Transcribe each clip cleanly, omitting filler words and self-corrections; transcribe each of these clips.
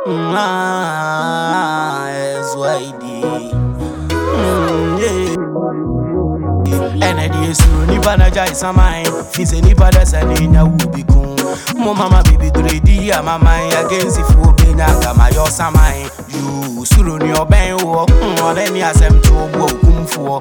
SYD. Energy is nipa na jai samai. Fise nipa da sani na ubi kun. Mo mama baby gredi ya mama against if you be nyanga mayo samai. You suru ni oben wo. Ole ni asem to bo kumfo.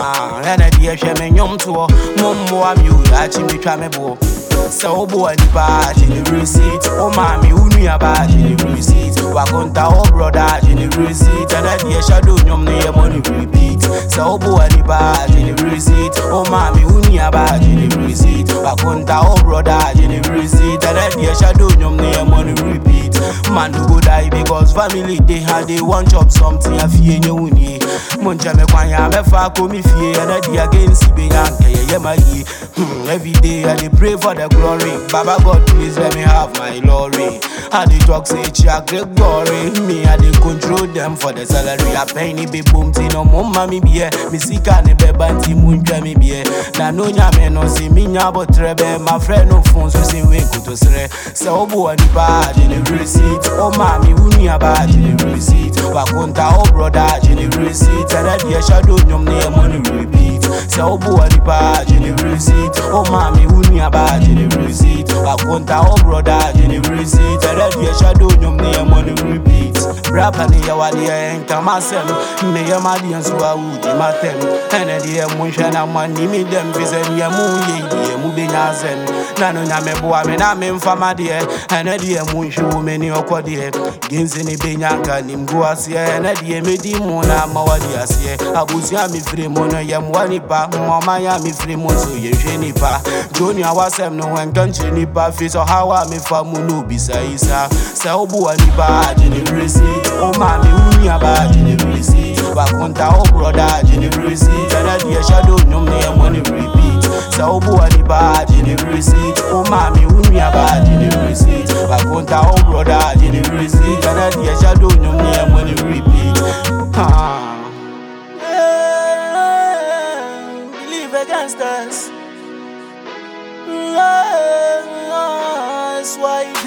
Energy e hwe me nyom to. Mommo am you achi me twa me bo. So boy ni ba in the receipt. Oh mommy unu ya ba in the receipt. Wakonta oh brother in the receipt. And that the shadow nyom no ye money repeat. So boy ni ba in the receipt. Oh mommy unu ya ba in the receipt. Wakonta oh brother in the receipt. And that the shadow nyom no ye money repeat. Man do go die because family they had they want chop something a fie nye uni. Monja me kwanya me fa ko mi fie. And that the against be yanke ye ma yi. Every day I dey pray for the glory. Baba God, please let me have my glory. I dey talk say chia great glory. Me I dey control them for the salary. I pay ni be boom ti no mama mi be. Me sika ne be banti munja mi be. Na no nyame no see me nya botrebe. My friend no phone so say we go to sre. Say obo ani bad in the receipt. Oh mami uni bad in the receipt. Wakonta oh brother in the receipt. And that the shadow nyom ne money repeat. Say obo ani bad in the receipt. Oh mommy, uni bad in the receipt. Wakonta oh brother in the receipt. And that the shadow nyom ne money repeat. Brapa ni ya wadi ya enka masem. Me ya madi yansu wa uti matem. Ene di ya munsha na mani mi dem. Vise di ya mu ye di ya mu benya zen. Nano nyame buwa me na me mfama di ya. Ene di ya munsha ume ni okwa di ya. Ginzi ni benya ka ni mguwa siya. Ene di ya me di muna mawadi ya siya. Abuzi ya mi free mono ya mwani pa. Mama ya mi free monso ye jeni pa. Joni awasem no wenkanchi ni pa. Fiso hawa mi famu no bisa isa. Sa obu wa ni ba jini receipt. Oh mommy uni bad in the receipt. Wakonta oh brother in the receipt. And that the shadow nyom ne money repeat. Sa obu wa ni ba jini receipt. Oh mommy uni bad in the receipt. Wakonta oh brother in the receipt. And that the shadow nyom ne money repeat. Believe against us. That's why